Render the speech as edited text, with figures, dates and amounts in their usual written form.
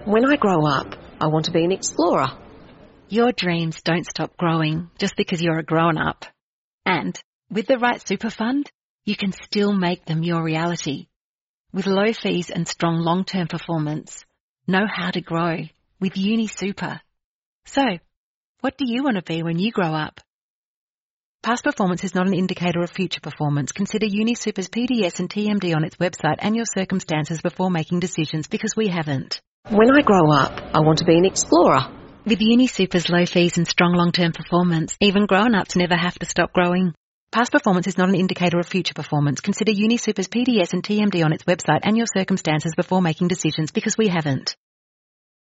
When I grow up, I want to be an explorer. Your dreams don't stop growing just because you're a grown-up. And with the right super fund, you can still make them your reality. With low fees and strong long-term performance, know how to grow with UniSuper. So, what do you want to be when you grow up? Past performance is not an indicator of future performance. Consider UniSuper's PDS and TMD on its website and your circumstances before making decisions, because we haven't. When I grow up, I want to be an explorer. With UniSuper's low fees and strong long-term performance, even grown-ups never have to stop growing. Past performance is not an indicator of future performance. Consider UniSuper's PDS and TMD on its website and your circumstances before making decisions, because we haven't.